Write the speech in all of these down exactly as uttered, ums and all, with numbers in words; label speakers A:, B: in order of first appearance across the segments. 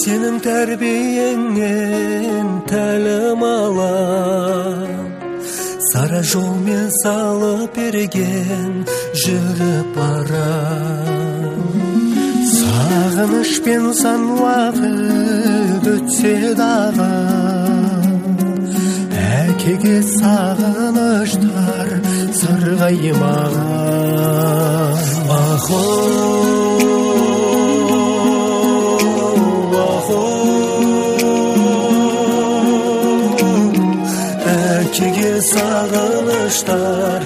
A: Сенің тәрбиеңнен тәлім алам, сара жолмен салып берген жүріп барам. Сағынышпен сан уақыт өтсе дағы, әкеге сағыныштар сарғаймаған. Ахо, ахо, әкеге сағыныштар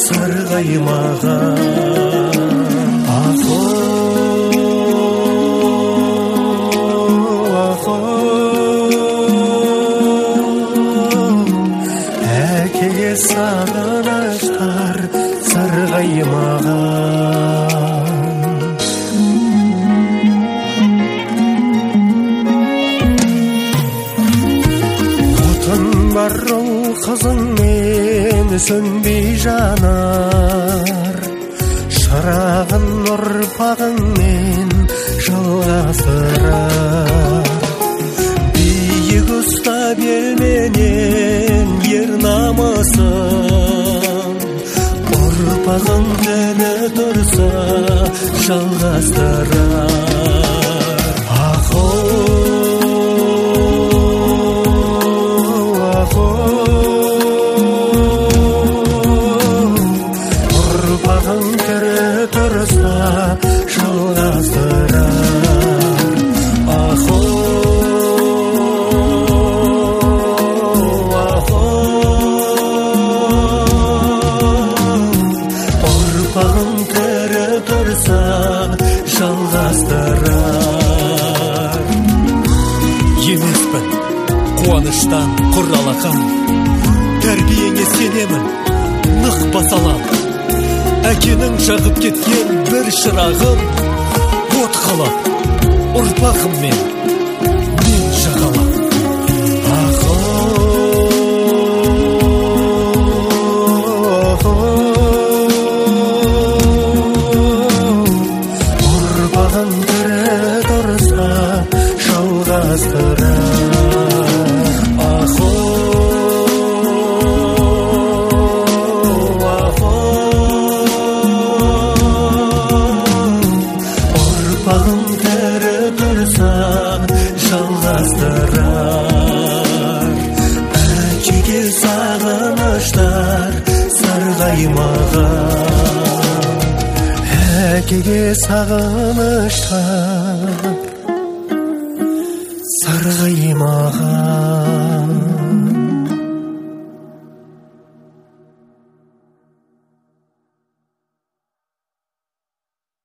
A: сарғаймаған. Ахо, ахо, әкеге сағыныштар сарғаймаған. Отын бар ол қызыңмен сөнбей жанар, шырағын ұрпағыңмен жалғастырар. Биік ұстап елменен ер намысын, ұрпағың тірі тұрса жалғастырар. Ахо, ахо, ұрпағың тірі тұрса жалғастырар. Ахо, ахо, ұрпағың тірі тұрса жалғастырар. Емеспін қуаныштан құр алақан, тәрбиеңе сенемін нық басалам. Әкенің жағып кеткен бір шырағым, от қалап ұрпағыммен мен жағалам. Ахо, ахо, ұрпағың тірі тұрса жалғастырар. Ахо, ахо, ұрпағың тірі тұрса жалғастырар. Әкеге сағыныштар сарғаймаған. Әкеге сағыныштар сарғаймаған.